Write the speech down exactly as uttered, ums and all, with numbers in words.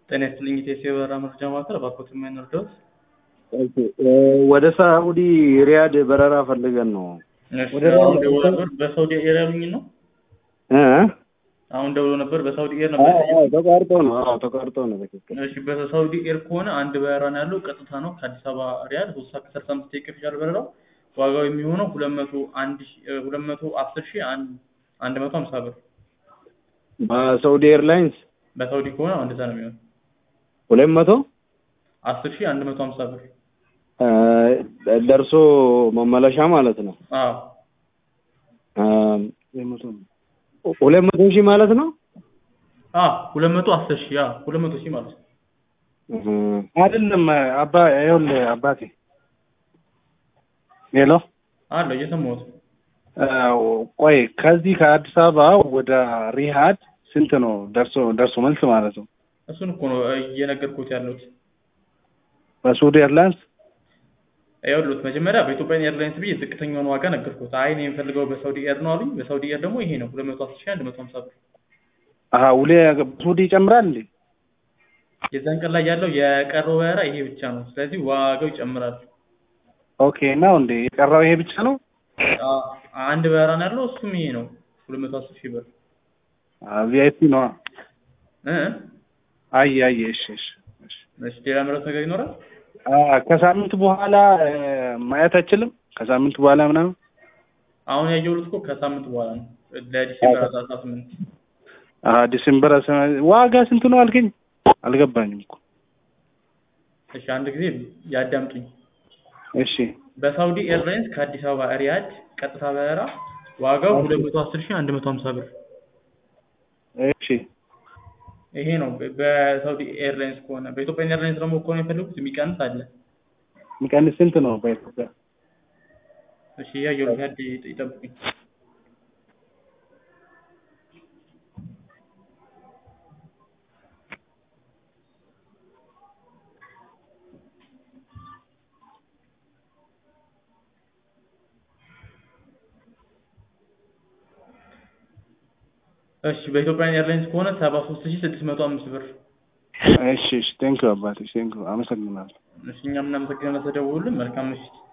ጤና ይስጥልኝ ኢትዮጵያ በረራ መረጃ ማዕከል እባክዎት ምን ልርዳዎት? ኦኬ ወደ ሳውዲ ሪያድ በረራ ፈልገን ነው። ወደ አሁን ደውሎ ነበር በሳውዲ ኤር ያሉኝ ነው እ አሁን ደውሎ ነበር በሳውዲ ኤር ነበር። አዎ ተቋርጦ ነው። አዎ ተቋርጦ ነው። በትክክል እሺ በሳውዲ ኤር ከሆነ አንድ በረራ ነው ያለው ቀጥታ ነው ከአዲስ አበባ ሪያድ ሶስት ሰዓት ከሰላሳ አምስት ደቂቃ ይፈጃል በረራው። ዋጋው የሚሆነው ሁለት መቶ አንድ ሺህ ሁለት መቶ አስር ሺህ አንድ መቶ ሃምሳ ብር። በሳውዲ ኤርላይንስ በሳውዲ ከሆነ እንደዛ ነው የሚሆነው ሁለት መቶ አስር ሺህ አንድ መቶ ሃምሳ ብር ደርሶ መመለሻ ማለት ነው። አዎ ሁለት መቶ ሺህ ማለት ነው። አዎ ሁለት መቶ አስር ሺህ አዎ ሁለት መቶ ሺህ ማለት ነው። አይደለም አባ ይኸውልህ አባቴ ሄሎ አሎ እየሰማሁት። ቆይ ከዚህ ከአዲስ አበባ ወደ ሪያድ ስንት ነው ደርሶ ደርሶ መልስ ማለት ነው? እሱን እኮ ነው እየነገርኩት ያለሁት። በሳውዲ ኤርላይንስ አይወሉት መጀመሪያ በኢትዮጵያ ኤርላይንስ ብዬ ዝቅተኛውን ዋጋ ነገርኩት። አይ እኔ የምፈልገው በሳውዲ ኤር ነው አሉኝ። በሳውዲ ኤር ደግሞ ይሄ ነው ሁለት መቶ አስር ሺህ አንድ መቶ ሃምሳ ብር። አሃ ሁሌ ሳውዲ ይጨምራል እንዴ? የዛን ቀን ላይ ያለው የቀረው በረራ ይሄ ብቻ ነው። ስለዚህ ዋጋው ይጨምራል። ኦኬ ነው እንዴ? የቀረው ይሄ ብቻ ነው? አዎ አንድ በረራ ነው ያለው እሱም ይሄ ነው ሁለት መቶ አስር ሺህ ብር። አ ቪአይፒ ነው እ አይ አይ እሺ እሺ እሺ ሌላ ምረት ነገር ይኖራል? ከሳምንት በኋላ ማየት አይችልም? ከሳምንት በኋላ ምናምን አሁን ያየሁት እኮ ከሳምንት በኋላ ነው ለዲሴምበር አስራ ስምንት። አሃ ዲሴምበር ዋጋ ስንት ነው አልከኝ? አልገባኝም እኮ። እሺ አንድ ጊዜ ያዳምጡኝ። እሺ በሳውዲ ኤርላይንስ ከአዲስ አበባ ሪያድ ቀጥታ በረራ ዋጋው ሁለት መቶ አስር ሺህ አንድ መቶ ሃምሳ ብር። እሺ ይሄ ነው በሳውዲ ኤርላይንስ ከሆነ። በኢትዮጵያ ኤርላይንስ ደግሞ ከሆነ የፈለጉት የሚቀንስ አለ። የሚቀንስ ስንት ነው በኢትዮጵያ? እሺ ያየሁት ያድ ይጠብቁኝ። እሺ በኢትዮጵያ ኤርላይንስ ከሆነ ሰባ ሦስት ሺህ ስድስት መቶ አምስት ብር። እሺ እሺ ቴንክ ዩ አባቴ ቴንክ ዩ አመሰግናለሁ። እሺ እኛም እናመሰግናለን ስለደወሉልን። መልካም ምሽት።